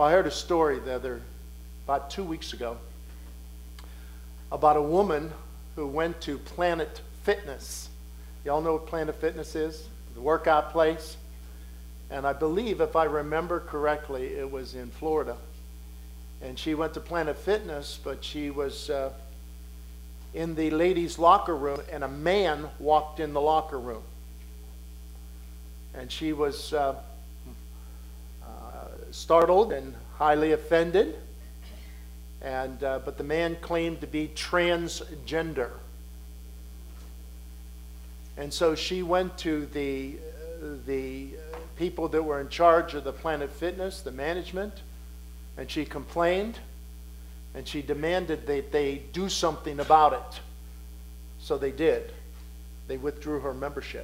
Well, I heard a story about 2 weeks ago about a woman who went to Planet Fitness. Y'all know what Planet Fitness is? The workout place. And I believe, if I remember correctly, it was in Florida. And she went to Planet Fitness, but she was in the ladies' locker room, and a man walked in the locker room. And she was startled and highly offended. But the man claimed to be transgender. And so she went to the people that were in charge of the Planet Fitness, the management, and she complained, and she demanded that they do something about it. So they did. They withdrew her membership.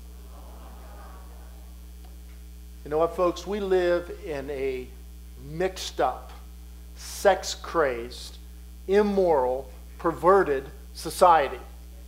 You know what, folks? We live in a mixed up, sex-crazed, immoral, perverted society.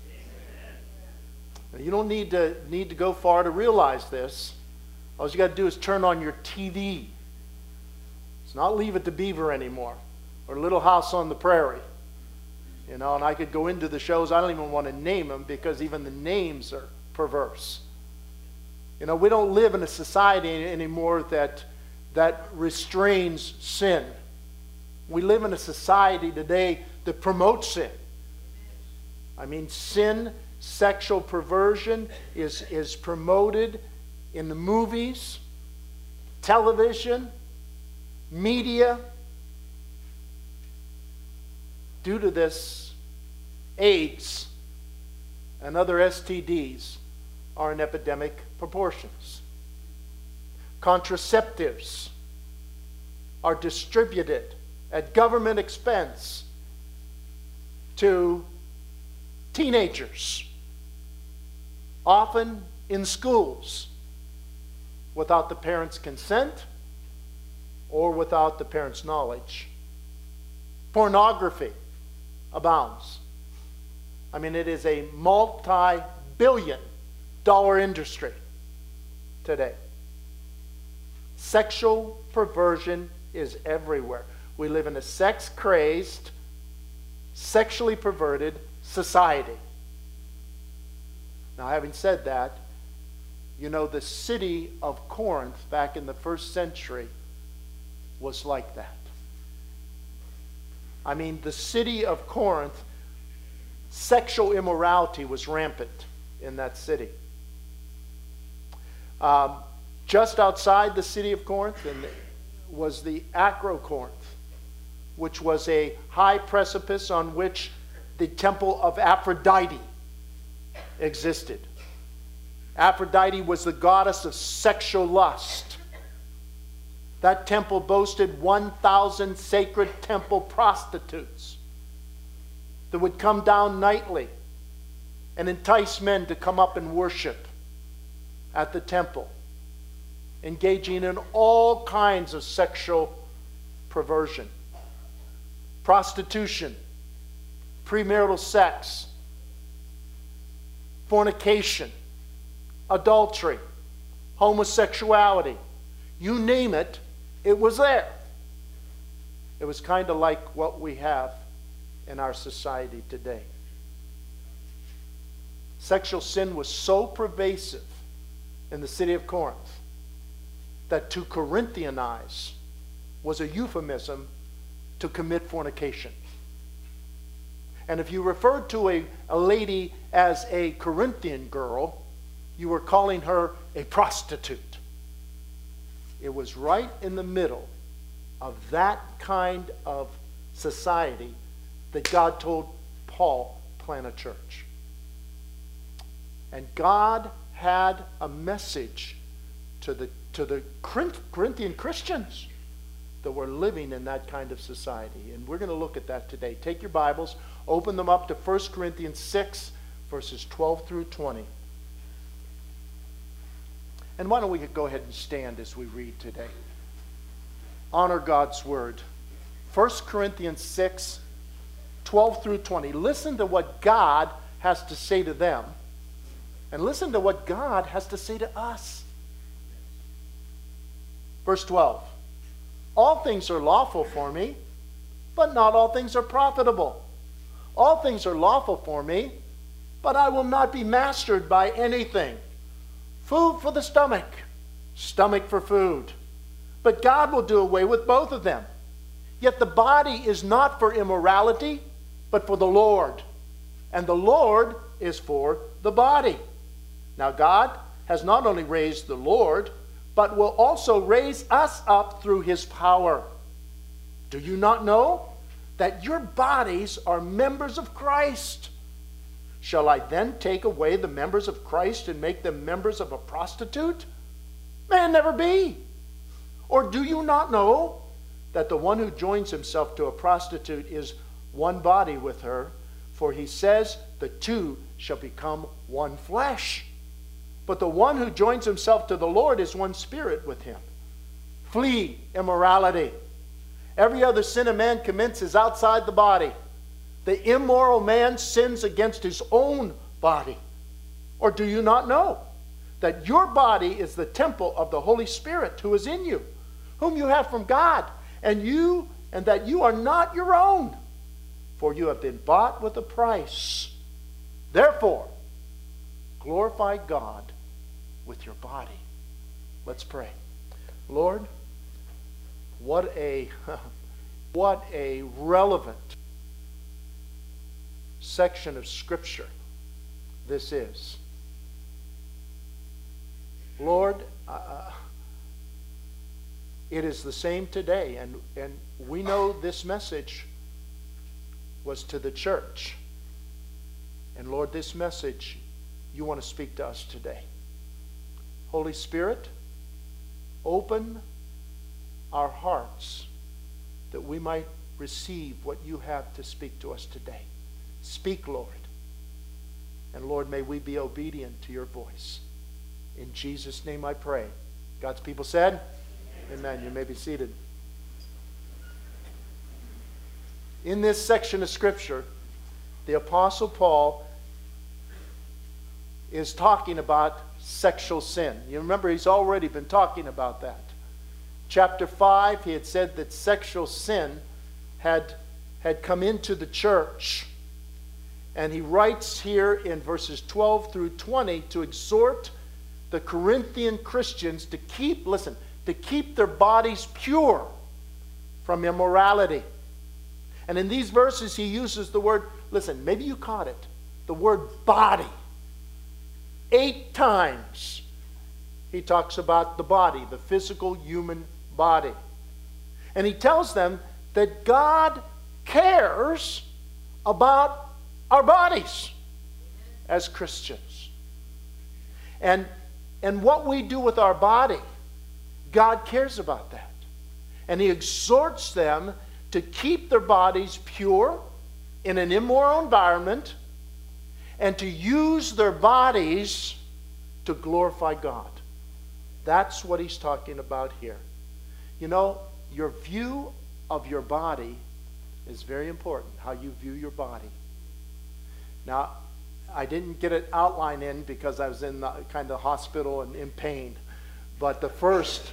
Now, you don't need to go far to realize this. All you got to do is turn on your TV. It's not Leave It to Beaver anymore, or Little House on the Prairie. You know, and I could go into the shows. I don't even want to name them because even the names are perverse. You know, we don't live in a society anymore that restrains sin. We live in a society today that promotes sin. I mean, sin, sexual perversion is promoted in the movies, television, media. Due to this, AIDS and other STDs are in epidemic proportions. Contraceptives are distributed at government expense to teenagers, often in schools, without the parents' consent or without the parents' knowledge. Pornography abounds. I mean, it is a multi-billion-dollar industry today. Sexual perversion is everywhere. We live in a sex-crazed, sexually perverted society. Now, having said that, you know, the city of Corinth back in the first century was like that. I mean, the city of Corinth, sexual immorality was rampant in that city. Just outside the city of Corinth was the Acrocorinth, which was a high precipice on which the temple of Aphrodite existed. Aphrodite was the goddess of sexual lust. That temple boasted 1,000 sacred temple prostitutes that would come down nightly and entice men to come up and worship at the temple, engaging in all kinds of sexual perversion, prostitution, premarital sex, fornication, adultery, homosexuality. You name it, it was there. It was kind of like what we have in our society today. Sexual sin was so pervasive in the city of Corinth that to Corinthianize was a euphemism to commit fornication. And if you referred to a lady as a Corinthian girl, you were calling her a prostitute. It was right in the middle of that kind of society that God told Paul, plant a church. And God had a message to the Corinthian Christians that were living in that kind of society. And we're going to look at that today. Take your Bibles, open them up to 1 Corinthians 6, verses 12 through 20. And why don't we go ahead and stand as we read today? Honor God's word. 1 Corinthians 6, 12 through 20. Listen to what God has to say to them. And listen to what God has to say to us. Verse 12. All things are lawful for me, but not all things are profitable. All things are lawful for me, but I will not be mastered by anything. Food for the stomach, stomach for food. But God will do away with both of them. Yet the body is not for immorality, but for the Lord. And the Lord is for the body. Now God has not only raised the Lord, but will also raise us up through his power. Do you not know that your bodies are members of Christ? Shall I then take away the members of Christ and make them members of a prostitute? May it never be. Or do you not know that the one who joins himself to a prostitute is one body with her? For he says, the two shall become one flesh. But the one who joins himself to the Lord is one spirit with him. Flee immorality. Every other sin a man commits is outside the body. The immoral man sins against his own body. Or do you not know that your body is the temple of the Holy Spirit who is in you, whom you have from God, and that you are not your own, for you have been bought with a price. Therefore, glorify God with your body. Let's pray. Lord, what a relevant section of Scripture this is. Lord, it is the same today, and we know this message was to the church. And Lord, this message, you want to speak to us today. Holy Spirit, open our hearts that we might receive what you have to speak to us today. Speak, Lord. And Lord, may we be obedient to your voice. In Jesus' name I pray. God's people said, Amen. You may be seated. In this section of Scripture, the Apostle Paul is talking about sexual sin. You remember he's already been talking about that. Chapter 5, he had said that sexual sin had come into the church. And he writes here in verses 12 through 20 to exhort the Corinthian Christians to keep their bodies pure from immorality. And in these verses he uses the word, listen, maybe you caught it, the word body. 8 times he talks about the body, the physical human body. And he tells them that God cares about our bodies as Christians. And what we do with our body, God cares about that. And he exhorts them to keep their bodies pure in an immoral environment and to use their bodies to glorify God. That's what he's talking about here. You know, your view of your body is very important, how you view your body. Now, I didn't get an outline in because I was in the kind of hospital and in pain. But the first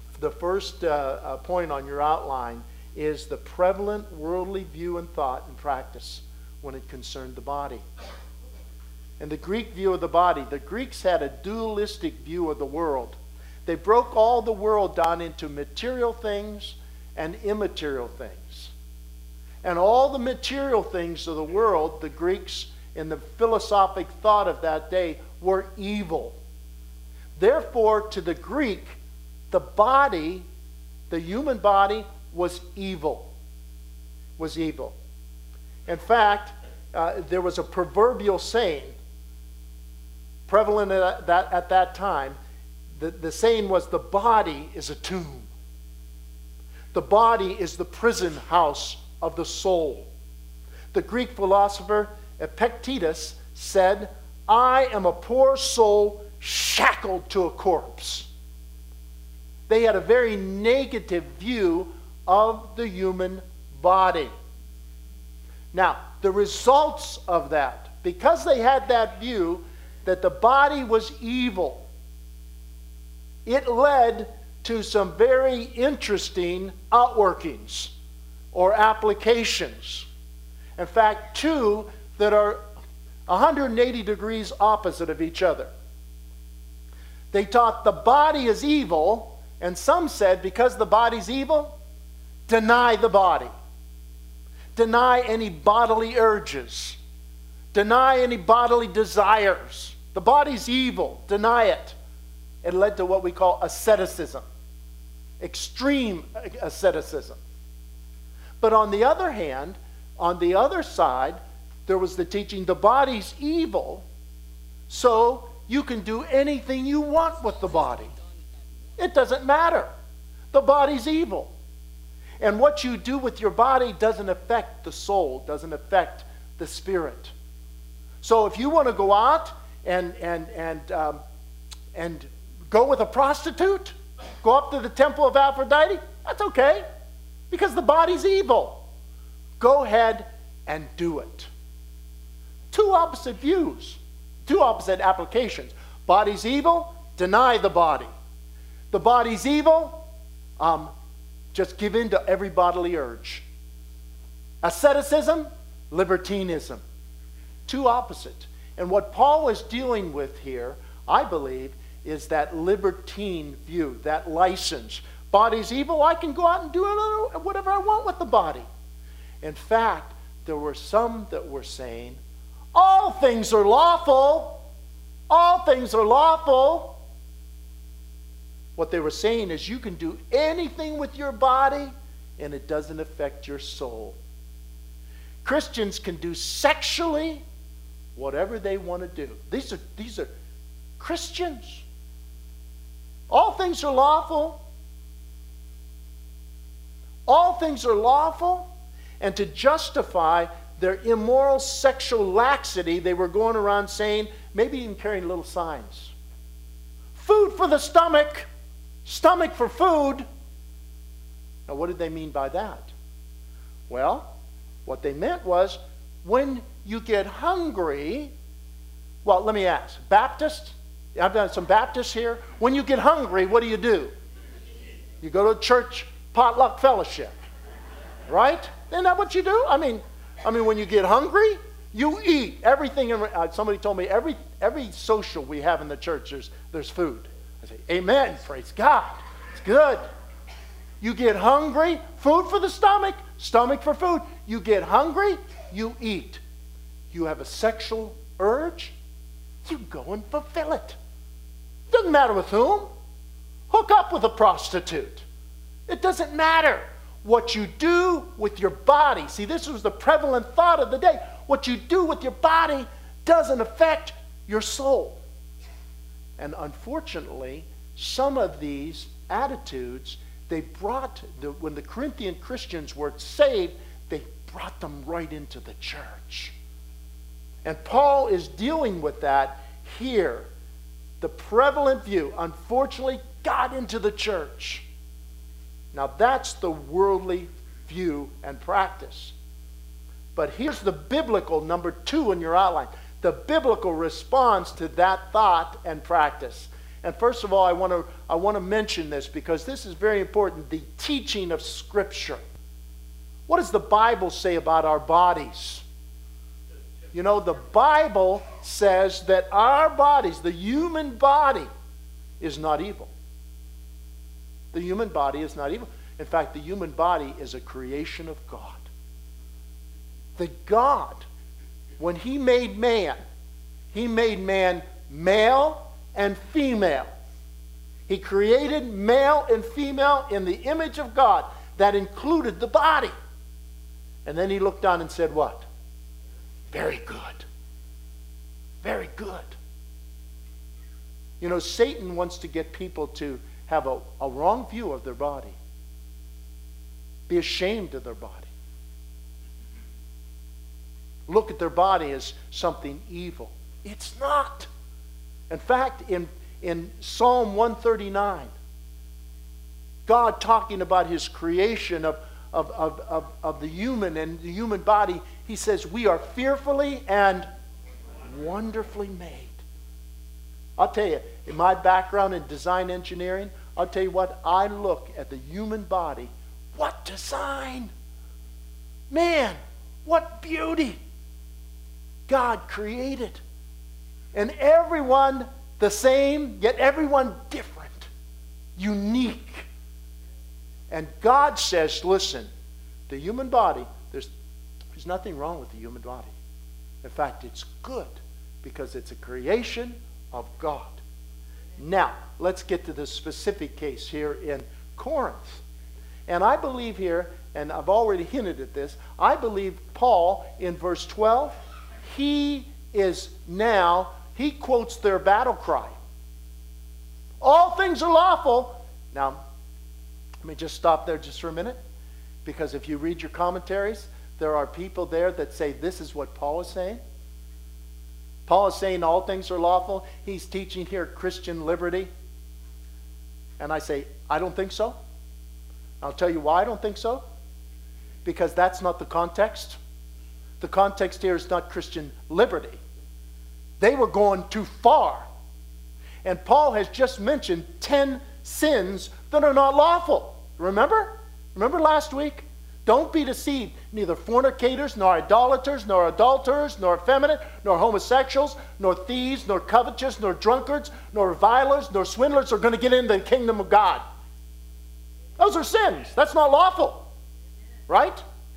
point on your outline is the prevalent worldly view and thought and practice when it concerned the body. And the Greek view of the body, the Greeks had a dualistic view of the world. They broke all the world down into material things and immaterial things. And all the material things of the world, the Greeks in the philosophic thought of that day, were evil. Therefore, to the Greek, the body, the human body, was evil. Was evil. In fact, there was a proverbial saying prevalent at that time. The saying was, the body is a tomb. The body is the prison house of the soul. The Greek philosopher Epictetus said, I am a poor soul shackled to a corpse. They had a very negative view of the human body. Now, the results of that, because they had that view that the body was evil, it led to some very interesting outworkings or applications. In fact, two that are 180 degrees opposite of each other. They taught the body is evil, and some said because the body's evil, deny the body. Deny any bodily urges. Deny any bodily desires. The body's evil. Deny it. It led to what we call asceticism. Extreme asceticism. But on the other hand, on the other side, there was the teaching the body's evil, so you can do anything you want with the body. It doesn't matter. The body's evil. And what you do with your body doesn't affect the soul, doesn't affect the spirit. So if you want to go out and go with a prostitute, go up to the temple of Aphrodite, that's okay, because the body's evil. Go ahead and do it. Two opposite views, two opposite applications. Body's evil, deny the body. The body's evil, just give in to every bodily urge. Asceticism, libertinism. Two opposite. And what Paul is dealing with here, I believe, is that libertine view, that license. Body's evil, I can go out and do whatever I want with the body. In fact, there were some that were saying, all things are lawful. All things are lawful. What they were saying is you can do anything with your body and it doesn't affect your soul. Christians can do sexually whatever they want to do. These are Christians. All things are lawful. All things are lawful. And to justify their immoral sexual laxity, they were going around saying, maybe even carrying little signs. Food for the stomach. Stomach for food. Now, what did they mean by that? Well, what they meant was, when you get hungry, well, let me ask, Baptists? I've done some Baptists here. When you get hungry, what do? You go to church potluck fellowship, right? Isn't that what you do? I mean, when you get hungry, you eat everything. Somebody told me every social we have in the church, there's food. I say, amen, praise God. It's good. You get hungry, food for the stomach, stomach for food. You get hungry, you eat. You have a sexual urge, you go and fulfill it. Doesn't matter with whom. Hook up with a prostitute. It doesn't matter what you do with your body. See, this was the prevalent thought of the day. What you do with your body doesn't affect your soul. And unfortunately, some of these attitudes, they brought, when the Corinthian Christians were saved, they brought them right into the church. And Paul is dealing with that here. The prevalent view, unfortunately, got into the church. Now that's the worldly view and practice. But here's the biblical, number 2 in your outline. The biblical response to that thought and practice. And first of all, I want to mention this because this is very important. The teaching of Scripture. What does the Bible say about our bodies? You know, the Bible says that our bodies, the human body, is not evil. The human body is not evil. In fact, the human body is a creation of God. The God, when He made man male and female. He created male and female in the image of God. That included the body. And then He looked down and said what? Very good. Very good. You know, Satan wants to get people to have a wrong view of their body. Be ashamed of their body. Look at their body as something evil. It's not. In fact, in Psalm 139, God talking about His creation of the human and the human body, He says, we are fearfully and wonderfully made. I'll tell you, in my background in design engineering, I'll tell you what, I look at the human body. What design! Man, what beauty God created. And everyone the same, yet everyone different, unique. And God says, listen, the human body, there's nothing wrong with the human body. In fact, it's good because it's a creation of God. Now, let's get to the specific case here in Corinth. And I believe here, and I've already hinted at this, I believe Paul in verse 12, he quotes their battle cry. All things are lawful. Now, let me just stop there just for a minute, because if you read your commentaries, there are people there that say this is what Paul is saying. Paul is saying all things are lawful. He's teaching here Christian liberty. And I say, I don't think so. I'll tell you why I don't think so. Because that's not the context. The context here is not Christian liberty. They were going too far. And Paul has just mentioned 10 sins that are not lawful. Remember? Remember last week? Don't be deceived. Neither fornicators, nor idolaters, nor adulterers, nor effeminate, nor homosexuals, nor thieves, nor covetous, nor drunkards, nor revilers, nor swindlers are going to get into the kingdom of God. Those are sins. That's not lawful. Right?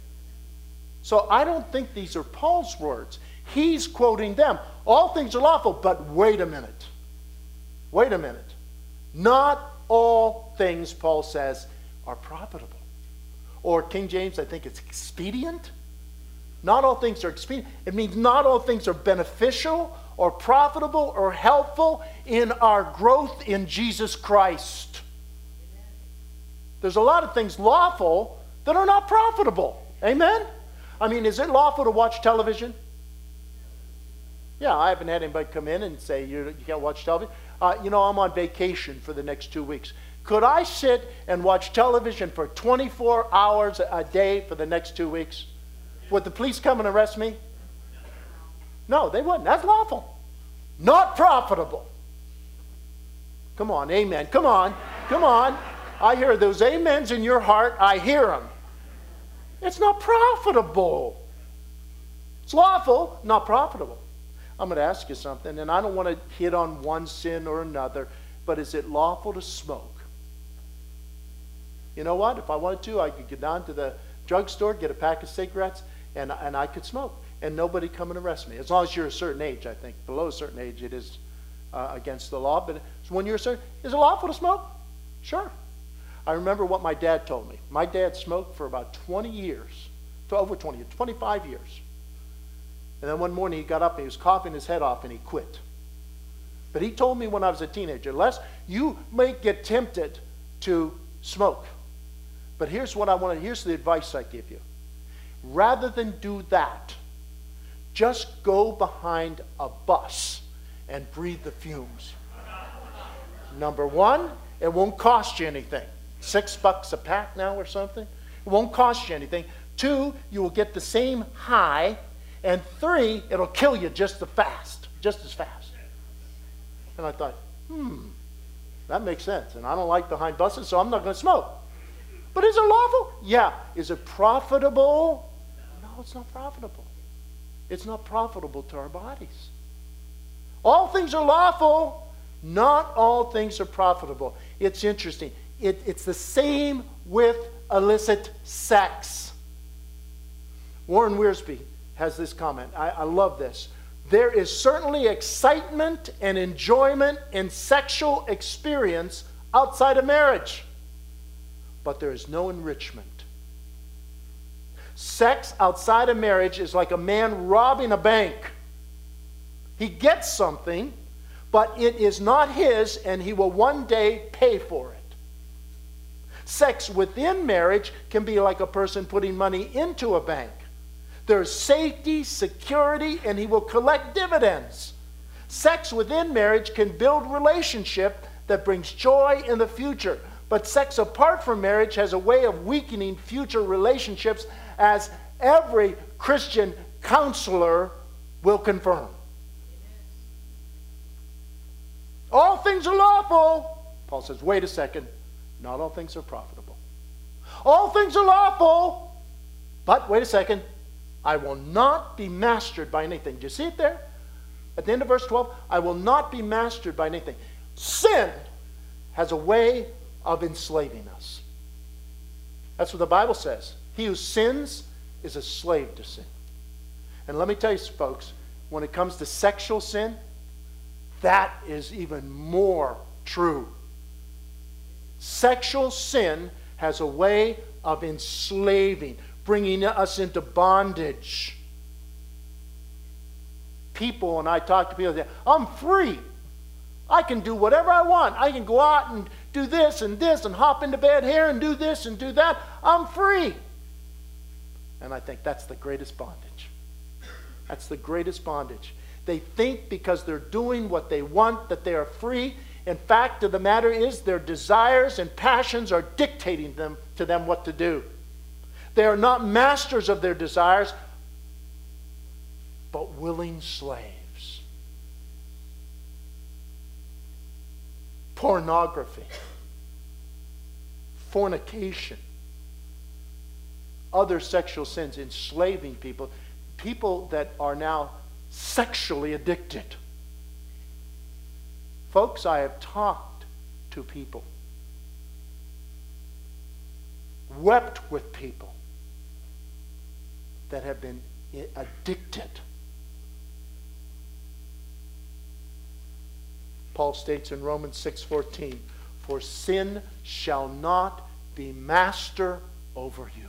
So I don't think these are Paul's words. He's quoting them. All things are lawful, but wait a minute. Wait a minute. Not all things, Paul says, are profitable. Or King James, I think it's expedient. Not all things are expedient. It means not all things are beneficial or profitable or helpful in our growth in Jesus Christ. There's a lot of things lawful that are not profitable. Amen? I mean, is it lawful to watch television? Yeah, I haven't had anybody come in and say, you can't watch television. I'm on vacation for the next 2 weeks. Could I sit and watch television for 24 hours a day for the next 2 weeks? Would the police come and arrest me? No, they wouldn't. That's lawful. Not profitable. Come on, amen. Come on, come on. I hear those amens in your heart. I hear them. It's not profitable. It's lawful, not profitable. I'm going to ask you something, and I don't want to hit on one sin or another, but is it lawful to smoke? You know what? If I wanted to, I could get down to the drugstore, get a pack of cigarettes, and I could smoke. And nobody come and arrest me. As long as you're a certain age, I think. Below a certain age, it is against the law. But when you're a certain... Is it lawful to smoke? Sure. I remember what my dad told me. My dad smoked for about 20 years. Over 20 years. 25 years. And then one morning he got up and he was coughing his head off and he quit. But he told me when I was a teenager, unless you may get tempted to smoke. But here's the advice I give you. Rather than do that, just go behind a bus and breathe the fumes. Number one, it won't cost you anything. $6 a pack now or something. It won't cost you anything. 2, you will get the same high. And 3, it'll kill you just as fast. And I thought, that makes sense. And I don't like behind buses, so I'm not going to smoke. But is it lawful? Yeah. Is it profitable? No, it's not profitable. It's not profitable to our bodies. All things are lawful. Not all things are profitable. It's interesting. It's the same with illicit sex. Warren Wiersbe has this comment. I love this. There is certainly excitement and enjoyment in sexual experience outside of marriage, but there is no enrichment. Sex outside of marriage is like a man robbing a bank. He gets something, but it is not his, and he will one day pay for it. Sex within marriage can be like a person putting money into a bank. There's safety, security, and he will collect dividends. Sex within marriage can build relationship that brings joy in the future. But sex apart from marriage has a way of weakening future relationships, as every Christian counselor will confirm. All things are lawful, Paul says, wait a second, not all things are profitable. All things are lawful, but wait a second, I will not be mastered by anything. Do you see it there? At the end of verse 12, I will not be mastered by anything. Sin has a way of enslaving us. That's what the Bible says. He who sins is a slave to sin. And let me tell you, folks, when it comes to sexual sin, that is even more true. Sexual sin has a way of enslaving, bringing us into bondage. People, and I talk to people, they say, I'm free. I can do whatever I want. I can go out and do this and hop into bed here and do this and do that. I'm free. And I think that's the greatest bondage. That's the greatest bondage. They think because they're doing what they want that they are free. In fact, the matter is their desires and passions are dictating to them what to do. They are not masters of their desires, but willing slaves. Pornography, fornication, other sexual sins, enslaving people, people that are now sexually addicted. Folks, I have talked to people, wept with people that have been addicted. Paul states in Romans 6:14, for sin shall not be master over you.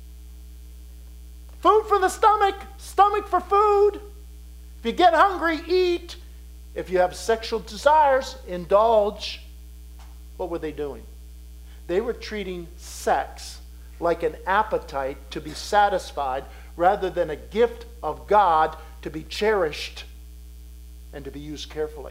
Food for the stomach, stomach for food. If you get hungry, eat. If you have sexual desires, indulge. What were they doing? They were treating sex like an appetite to be satisfied rather than a gift of God to be cherished and to be used carefully.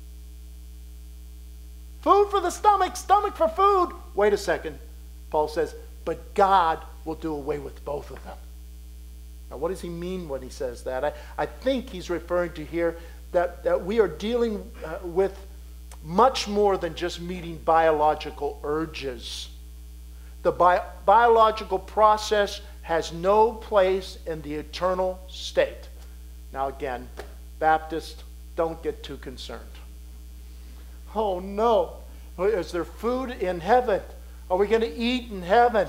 Food for the stomach, stomach for food. Wait a second. Paul says, but God will do away with both of them. Now, what does he mean when he says that? I think he's referring to here that we are dealing with much more than just meeting biological urges. The biological process has no place in the eternal state. Now again, Baptists, don't get too concerned. Oh no, is there food in heaven? Are we going to eat in heaven?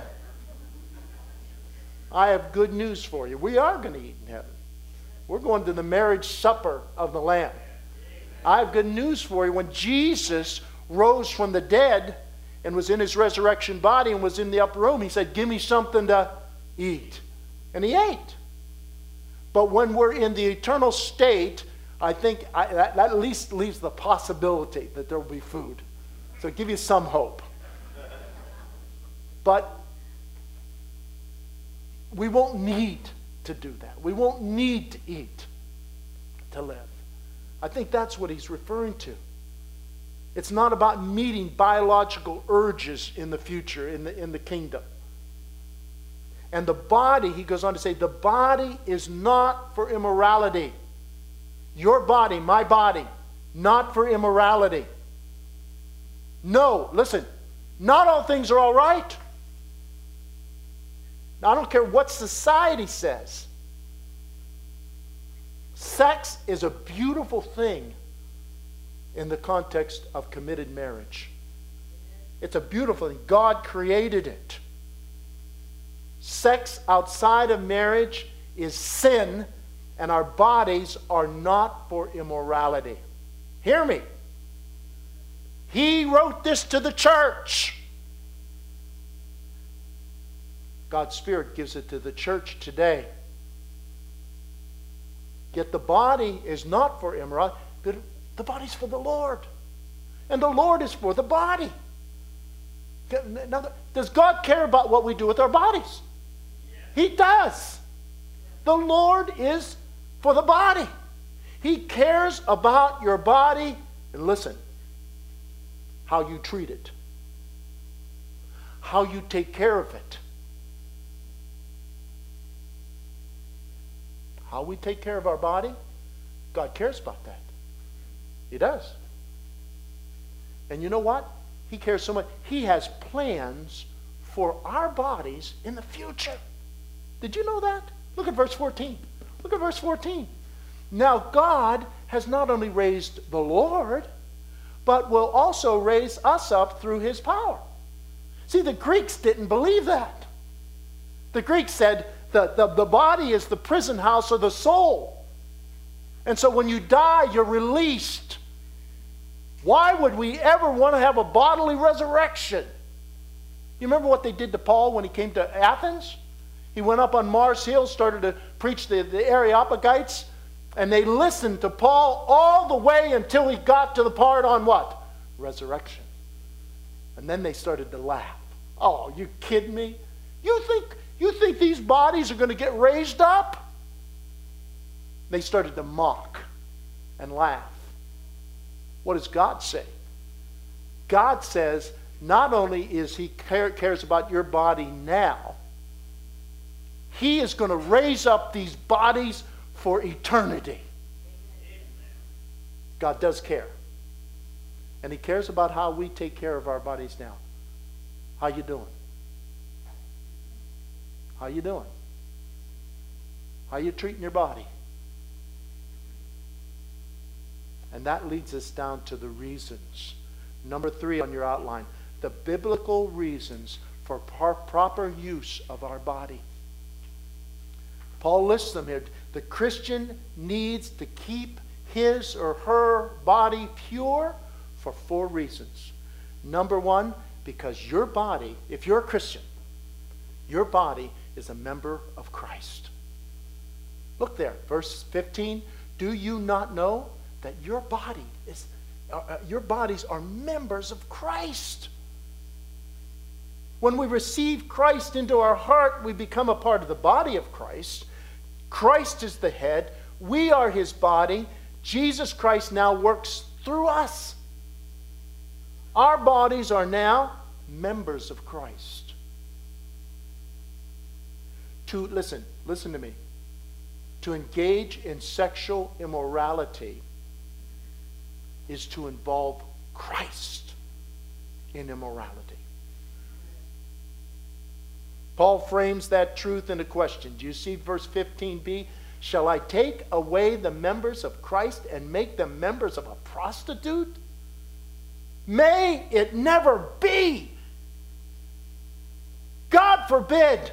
I have good news for you. We are going to eat in heaven. We're going to the marriage supper of the Lamb. I have good news for you. When Jesus rose from the dead and was in his resurrection body and was in the upper room, he said, give me something to eat. And he ate. But when we're in the eternal state, I think that at least leaves the possibility that there will be food. So give you some hope. But we won't need to do that. We won't need to eat to live. I think that's what he's referring to. It's not about meeting biological urges in the future, in the kingdom. And the body, he goes on to say, the body is not for immorality. Your body, my body, not for immorality. No, listen, not all things are all right. Now, I don't care what society says. Sex is a beautiful thing in the context of committed marriage. It's a beautiful thing. God created it. Sex outside of marriage is sin, and our bodies are not for immorality. Hear me. He wrote this to the church. God's Spirit gives it to the church today. Yet the body is not for immorality, but the body's for the Lord. And the Lord is for the body. Now, does God care about what we do with our bodies? He does. The Lord is for the body. He cares about your body. And listen, how you treat it. How you take care of it. How we take care of our body, God cares about that. He does. And you know what? He cares so much. He has plans for our bodies in the future. Did you know that? Look at verse 14. Look at verse 14. Now God has not only raised the Lord, but will also raise us up through his power. See, the Greeks didn't believe that. The Greeks said the body is the prison house of the soul. And so when you die, you're released. Why would we ever want to have a bodily resurrection? You remember what they did to Paul when he came to Athens? He went up on Mars Hill, started to preach the Areopagites, and they listened to Paul all the way until he got to the part on what? Resurrection. And then they started to laugh. Oh, you kidding me? You think these bodies are going to get raised up? They started to mock and laugh. What does God say? God says not only is he cares about your body now, he is going to raise up these bodies for eternity. God does care. And he cares about how we take care of our bodies now. How you doing? How you doing? How you treating your body? And that leads us down to the reasons. Number 3 on your outline. The biblical reasons for proper use of our body. Paul lists them here. The Christian needs to keep his or her body pure for 4 reasons. Number 1, because your body, if you're a Christian, your body is a member of Christ. Look there, verse 15. Do you not know that your bodies are members of Christ? When we receive Christ into our heart, we become a part of the body of Christ. Christ is the head. We are his body. Jesus Christ now works through us. Our bodies are now members of Christ. Listen to me. To engage in sexual immorality is to involve Christ in immorality. Paul frames that truth in a question. Do you see verse 15b? Shall I take away the members of Christ and make them members of a prostitute? May it never be. God forbid.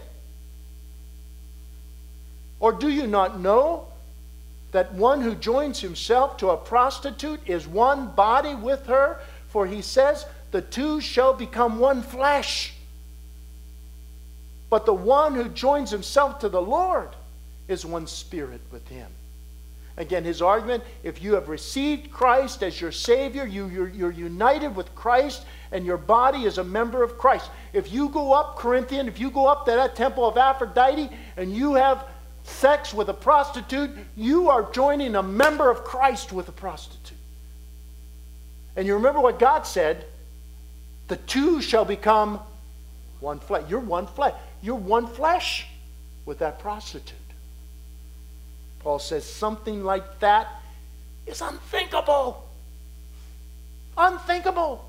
Or do you not know that one who joins himself to a prostitute is one body with her? For he says, the two shall become one flesh. But the one who joins himself to the Lord is one spirit with him. Again, his argument, if you have received Christ as your Savior, you're united with Christ, and your body is a member of Christ. If you go up, Corinthian, if you go up to that temple of Aphrodite and you have sex with a prostitute, you are joining a member of Christ with a prostitute. And you remember what God said, the two shall become one flesh. You're one flesh. You're one flesh with that prostitute. Paul says something like that is unthinkable. Unthinkable.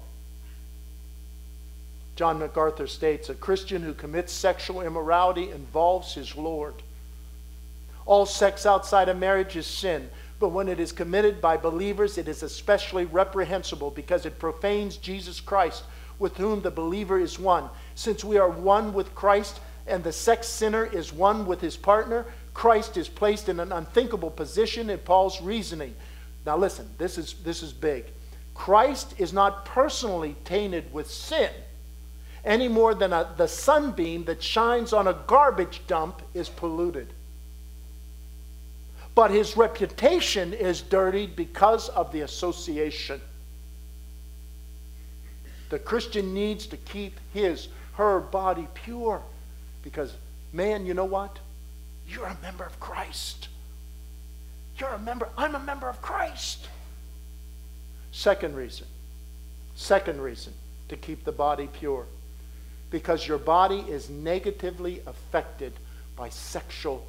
John MacArthur states, a Christian who commits sexual immorality involves his Lord. All sex outside of marriage is sin, but when it is committed by believers, it is especially reprehensible because it profanes Jesus Christ, with whom the believer is one. Since we are one with Christ and the sex sinner is one with his partner, Christ is placed in an unthinkable position in Paul's reasoning. Now listen, this is big. Christ is not personally tainted with sin any more than the sunbeam that shines on a garbage dump is polluted. But his reputation is dirtied because of the association. The Christian needs to keep her body pure because, man, you know what? You're a member of Christ. I'm a member of Christ. Second reason to keep the body pure. Because your body is negatively affected by sexual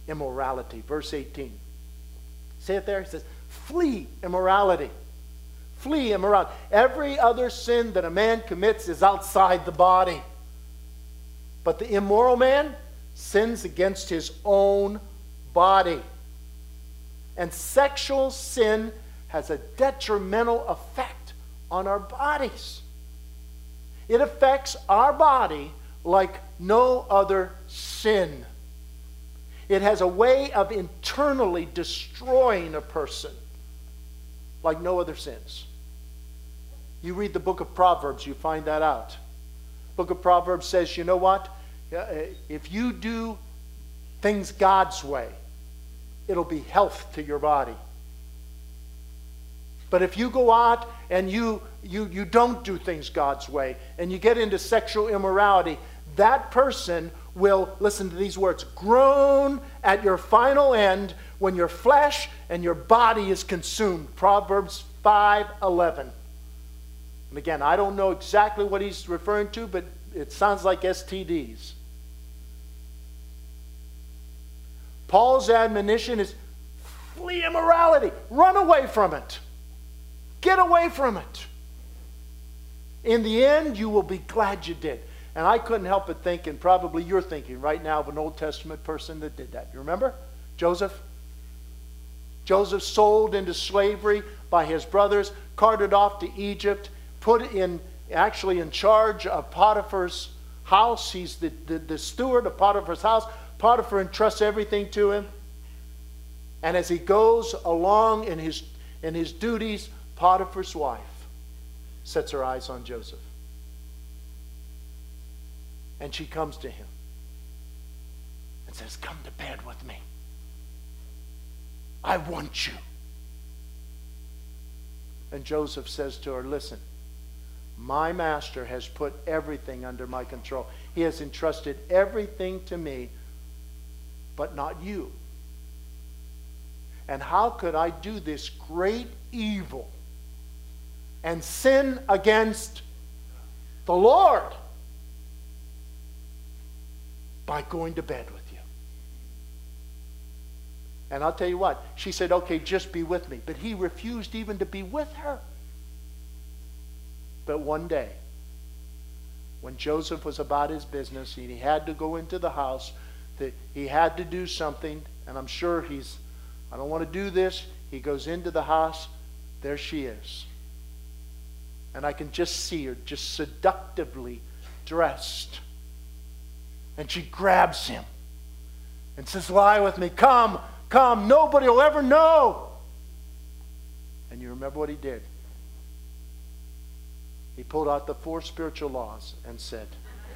immorality. Verse 18. See it there? It says, flee immorality. Flee immorality. Every other sin that a man commits is outside the body. But the immoral man sins against his own body. And sexual sin has a detrimental effect on our bodies. It affects our body like no other sin. It has a way of internally destroying a person like no other sins. You read the book of Proverbs, you find that out. The book of Proverbs says, you know what? If you do things God's way, it'll be health to your body. But if you go out and you don't do things God's way and you get into sexual immorality, that person will, listen to these words, groan at your final end when your flesh and your body is consumed. Proverbs 5:11. And again, I don't know exactly what he's referring to, but it sounds like STDs. Paul's admonition is flee immorality. Run away from it. Get away from it. In the end, you will be glad you did. And I couldn't help but think, and probably you're thinking right now of an Old Testament person that did that. You remember? Joseph? Joseph sold into slavery by his brothers, carted off to Egypt, put in, actually in charge of Potiphar's house. He's the steward of Potiphar's house. Potiphar entrusts everything to him. And as he goes along in his duties, Potiphar's wife sets her eyes on Joseph. And she comes to him and says, come to bed with me. I want you. And Joseph says to her, listen, my master has put everything under my control. He has entrusted everything to me, but not you. And how could I do this great evil and sin against the Lord? By going to bed with you. And I'll tell you what, she said, okay, just be with me. But he refused even to be with her. But one day, when Joseph was about his business and he had to go into the house, that he had to do something, and I'm sure I don't want to do this. He goes into the house, there she is. And I can just see her just seductively dressed. And she grabs him and says, lie with me. Come, come. Nobody will ever know. And you remember what he did? He pulled out the 4 spiritual laws and said,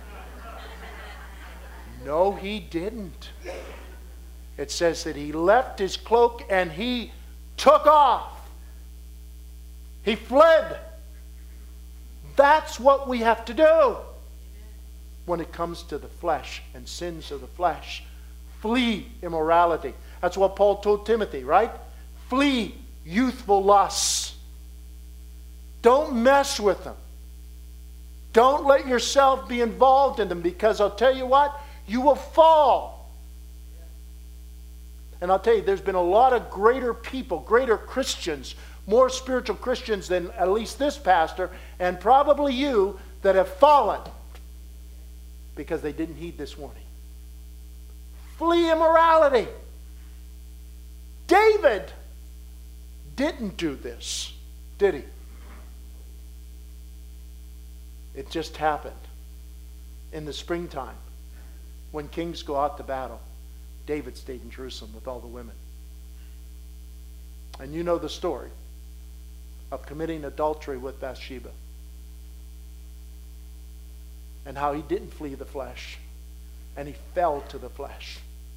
no, he didn't. It says that he left his cloak and he took off. He fled. That's what we have to do. When it comes to the flesh and sins of the flesh, flee immorality. That's what Paul told Timothy, right? Flee youthful lusts. Don't mess with them. Don't let yourself be involved in them, because I'll tell you what, you will fall. And I'll tell you, there's been a lot of greater people, greater Christians, more spiritual Christians than at least this pastor, and probably you, that have fallen because they didn't heed this warning. Flee immorality. David didn't do this, did he? It just happened in the springtime when kings go out to battle. David stayed in Jerusalem with all the women. And you know the story of committing adultery with Bathsheba. And how he didn't flee the flesh. And he fell to the flesh.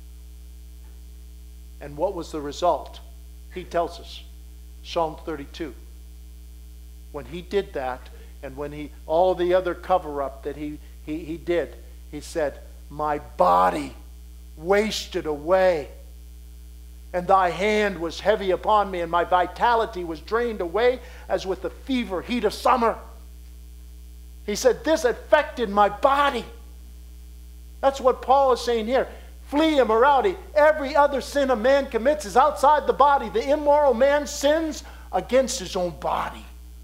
And what was the result? He tells us. Psalm 32. When he did that, and when all the other cover-up that he did, he said, my body wasted away, and thy hand was heavy upon me, and my vitality was drained away as with the fever heat of summer. He said, this affected my body. That's what Paul is saying here. Flee immorality. Every other sin a man commits is outside the body. The immoral man sins against his own body.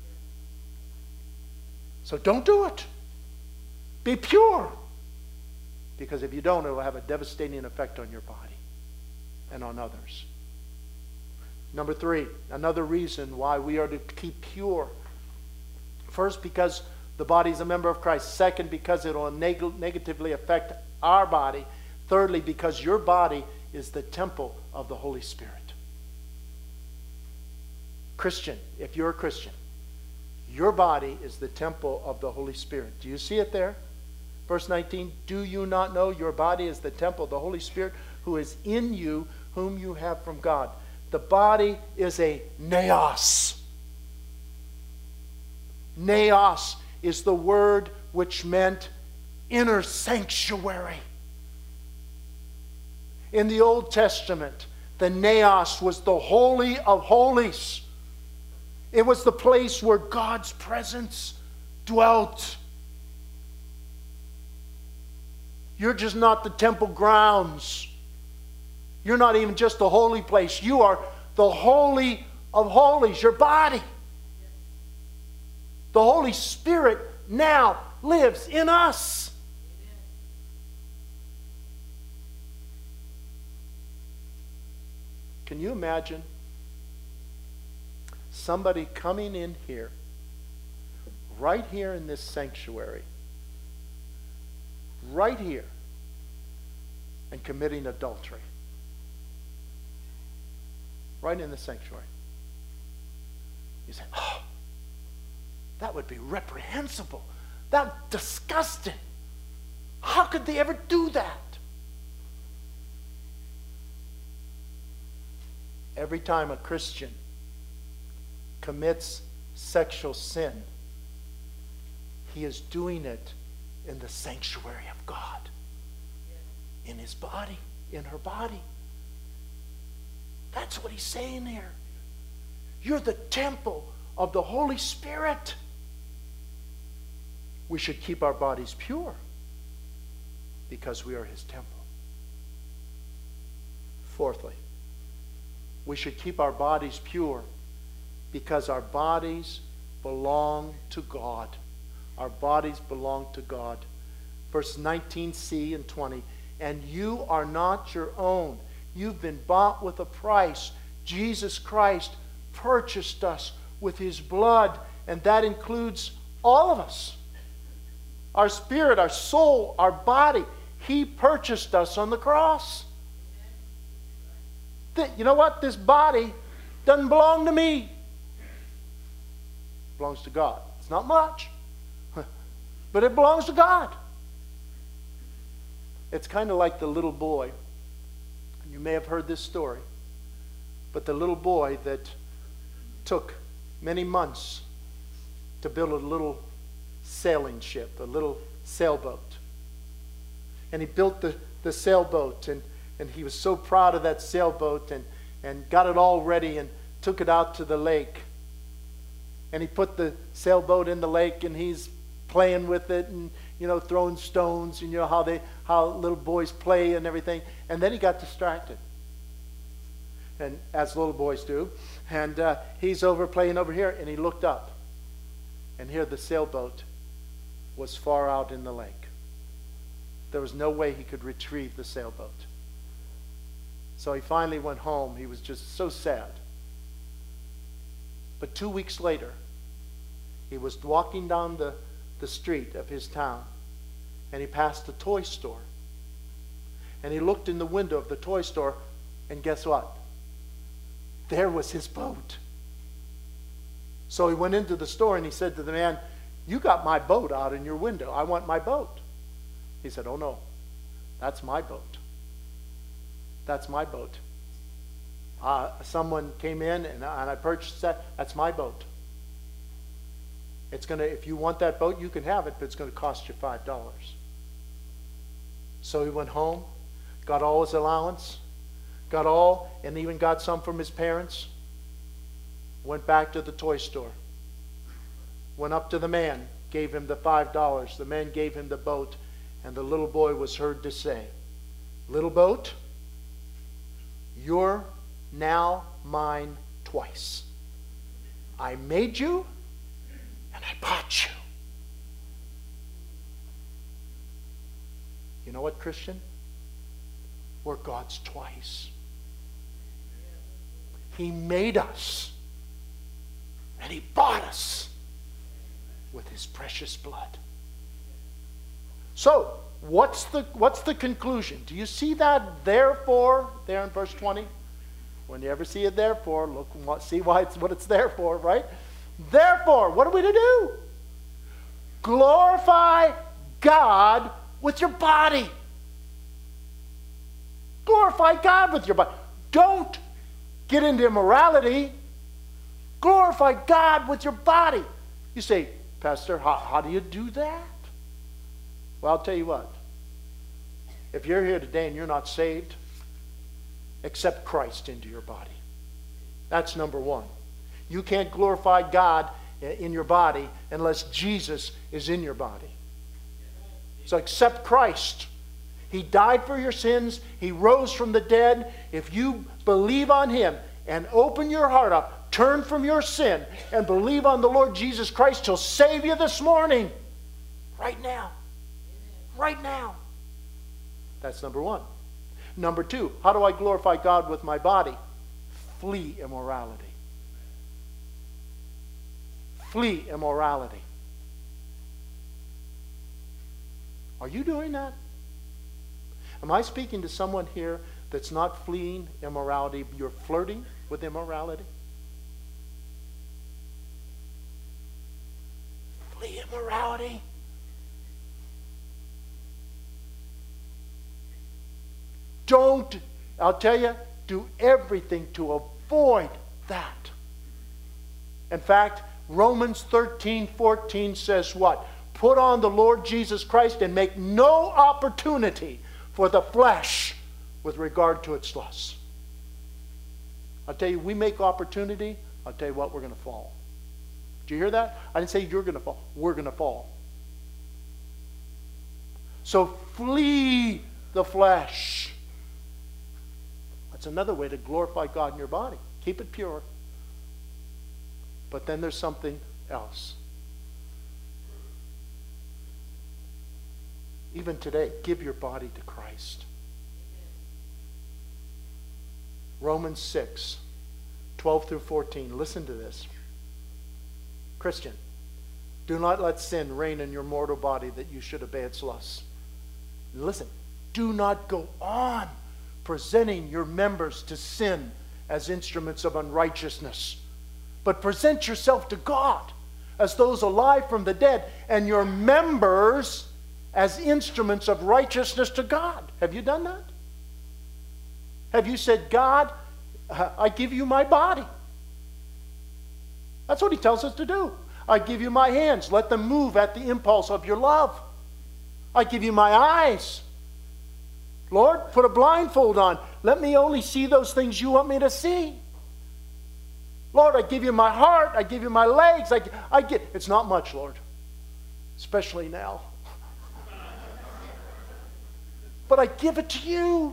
So don't do it. Be pure. Because if you don't, it will have a devastating effect on your body and on others. Number 3, another reason why we are to keep pure. First, because the body is a member of Christ. Second, because it will negatively affect our body. Thirdly, because your body is the temple of the Holy Spirit. Christian, if you're a Christian, your body is the temple of the Holy Spirit. Do you see it there? Verse 19, do you not know your body is the temple of the Holy Spirit who is in you, whom you have from God? The body is a naos. Naos is the word which meant inner sanctuary. In the Old Testament, the naos was the Holy of Holies. It was the place where God's presence dwelt. You're just not the temple grounds. You're not even just the holy place. You are the Holy of Holies, your body. The Holy Spirit now lives in us. Can you imagine somebody coming in here, right here in this sanctuary, right here, and committing adultery? Right in the sanctuary. You say, oh, that would be reprehensible. That's disgusting. How could they ever do that? Every time a Christian commits sexual sin, he is doing it in the sanctuary of God. In his body, in her body. That's what he's saying here. You're the temple of the Holy Spirit. We should keep our bodies pure because we are his temple. Fourthly, we should keep our bodies pure because our bodies belong to God. Our bodies belong to God. Verse 19c and 20. And you are not your own. You've been bought with a price. Jesus Christ purchased us with his blood, and that includes all of us. Our spirit, our soul, our body. He purchased us on the cross. You know what? This body doesn't belong to me. It belongs to God. It's not much, but it belongs to God. It's kind of like the little boy. You may have heard this story, but the little boy that took many months to build a little sailing ship, a little sailboat. And he built the sailboat, and he was so proud of that sailboat and got it all ready and took it out to the lake. And he put the sailboat in the lake, and he's playing with it and, throwing stones, and how little boys play and everything. And then he got distracted. And as little boys do. And he's playing over here, and he looked up. And here the sailboat was far out in the lake. There was no way he could retrieve the sailboat. So he finally went home. He was just so sad. But 2 weeks later, he was walking down the street of his town, and he passed a toy store. And he looked in the window of the toy store, and guess what? There was his boat. So he went into the store, and he said to the man, "You got my boat out in your window. I want my boat." He said, "Oh no, that's my boat. That's my boat. Someone came in, and I purchased that. That's my boat. If you want that boat, you can have it, but it's going to cost you $5. So he went home, got all his allowance, and even got some from his parents. Went back to the toy store. Went up to the man, gave him the $5. The man gave him the boat, and the little boy was heard to say, "Little boat, you're now mine twice. I made you, and I bought you." You know what, Christian? We're God's twice. He made us. And He bought us with His precious blood. So, what's the conclusion? Do you see that therefore there in verse 20? When you ever see a therefore, look, see what it's there for, right? Therefore, what are we to do? Glorify God with your body. Glorify God with your body. Don't get into immorality. Glorify God with your body. You say, Pastor, how do you do that? Well, I'll tell you what. If you're here today and you're not saved, accept Christ into your body. That's number one. You can't glorify God in your body unless Jesus is in your body. So accept Christ. He died for your sins. He rose from the dead. If you believe on Him and open your heart up, turn from your sin, and believe on the Lord Jesus Christ, He'll save you this morning. Right now. Right now. That's number one. Number two, how do I glorify God with my body? Flee immorality. Flee immorality. Are you doing that? Am I speaking to someone here that's not fleeing immorality? You're flirting with immorality? Flee immorality. Don't, I'll tell you, do everything to avoid that. In fact, Romans 13:14 says what? Put on the Lord Jesus Christ and make no opportunity for the flesh with regard to its lusts. I'll tell you, we make opportunity, I'll tell you what, we're going to fall. Do you hear that? I didn't say you're going to fall. We're going to fall. So flee the flesh. That's another way to glorify God in your body. Keep it pure. But then there's something else. Even today, give your body to Christ. Romans 6, 12 through 14. Listen to this. Christian, do not let sin reign in your mortal body that you should obey its lusts. Listen, do not go on presenting your members to sin as instruments of unrighteousness, but present yourself to God as those alive from the dead, and your members as instruments of righteousness to God. Have you done that? Have you said, God, I give you my body? That's what He tells us to do. I give you my hands. Let them move at the impulse of your love. I give you my eyes. Lord, put a blindfold on. Let me only see those things you want me to see. Lord, I give you my heart. I give you my legs. It's not much, Lord. Especially now. But I give it to you.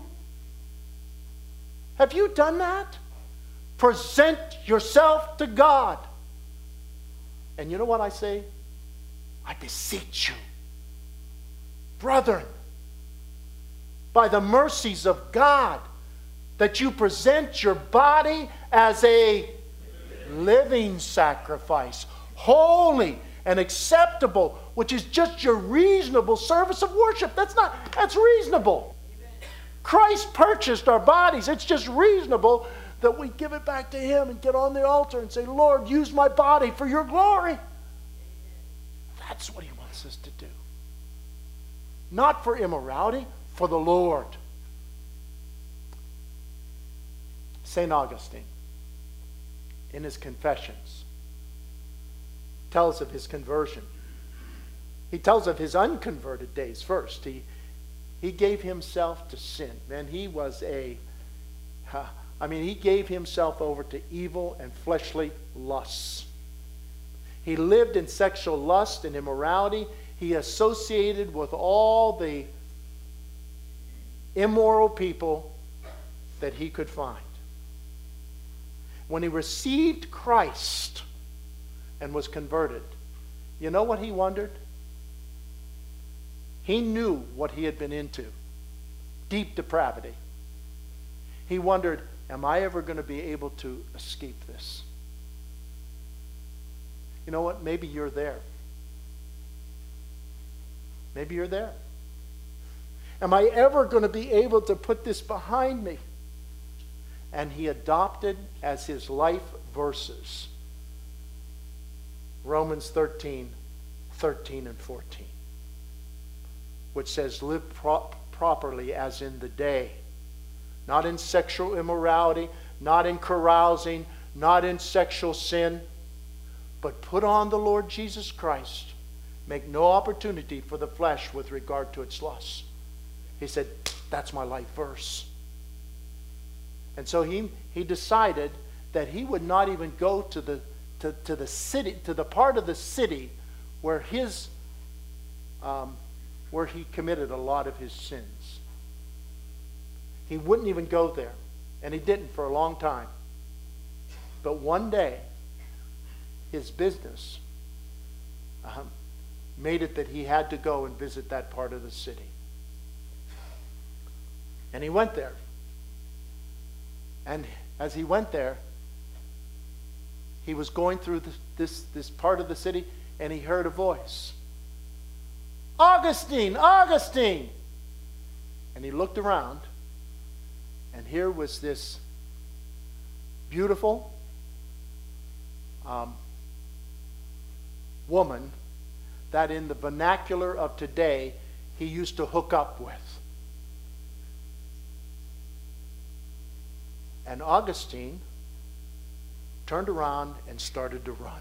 Have you done that? Present yourself to God. And you know what I say? I beseech you, brethren, by the mercies of God, that you present your body as a living sacrifice, holy and acceptable, which is just your reasonable service of worship. That's reasonable. Christ purchased our bodies. It's just reasonable that we give it back to Him and get on the altar and say, Lord, use my body for your glory. That's what He wants us to do. Not for immorality, for the Lord. St. Augustine, in his Confessions, tells of his conversion. He tells of his unconverted days first. He gave himself to sin. Man, he gave himself over to evil and fleshly lusts. He lived in sexual lust and immorality. He associated with all the immoral people that he could find. When he received Christ and was converted, you know what he wondered? He knew what he had been into. Deep depravity. He wondered, am I ever going to be able to escape this? You know what? Maybe you're there. Maybe you're there. Am I ever going to be able to put this behind me? And he adopted as his life verses Romans 13, 13 and 14, which says, live properly as in the day, not in sexual immorality, not in carousing, not in sexual sin, but put on the Lord Jesus Christ. Make no opportunity for the flesh with regard to its lusts. He said, that's my life verse. And so he decided that he would not even go to the city, to the part of the city where where he committed a lot of his sins. He wouldn't even go there. And he didn't for a long time. But one day, his business made it that he had to go and visit that part of the city. And he went there. And as he went there, he was going through this part of the city, and he heard a voice. Augustine! Augustine! And he looked around, and here was this beautiful woman that in the vernacular of today he used to hook up with. And Augustine turned around and started to run.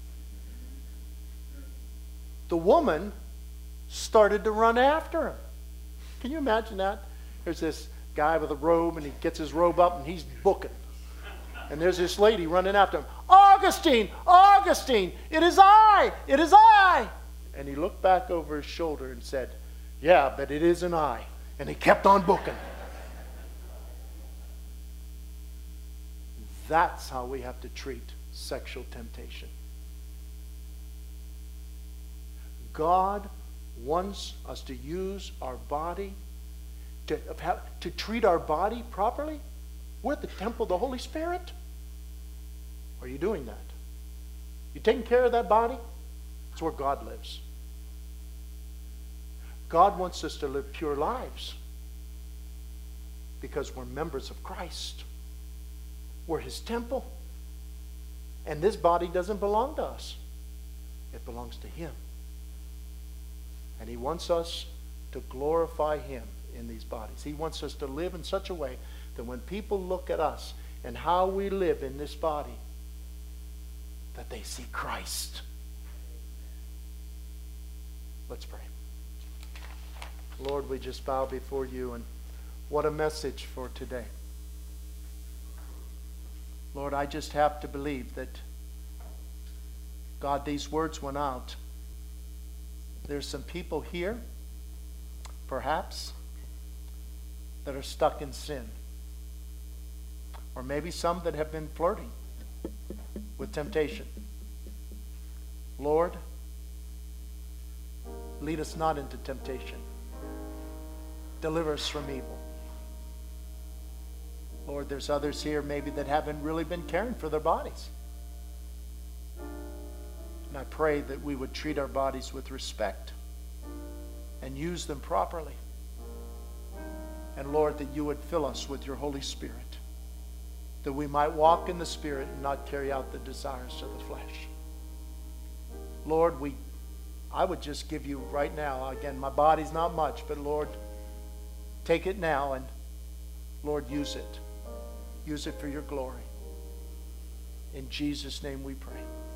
The woman started to run after him. Can you imagine that? There's this guy with a robe, and he gets his robe up, and he's booking. And there's this lady running after him. Augustine! Augustine! It is I! It is I! And he looked back over his shoulder and said, yeah, but it isn't I. And he kept on booking. That's how we have to treat sexual temptation. God wants us to use our body, to treat our body properly. We're the temple of the Holy Spirit. Are you doing that? You taking care of that body? That's where God lives. God wants us to live pure lives because we're members of Christ. We're His temple. And this body doesn't belong to us. It belongs to Him. And He wants us to glorify Him in these bodies. He wants us to live in such a way that when people look at us and how we live in this body, that they see Christ. Let's pray. Lord, we just bow before you, and what a message for today. Lord, I just have to believe that, God, these words went out. There's some people here, perhaps, that are stuck in sin. Or maybe some that have been flirting with temptation. Lord, lead us not into temptation. Deliver us from evil. Lord, there's others here maybe that haven't really been caring for their bodies. And I pray that we would treat our bodies with respect and use them properly. And Lord, that you would fill us with your Holy Spirit, that we might walk in the Spirit and not carry out the desires of the flesh. Lord, I would just give you right now, again, my body's not much, but Lord, take it now and Lord, use it. Use it for your glory. In Jesus' name we pray.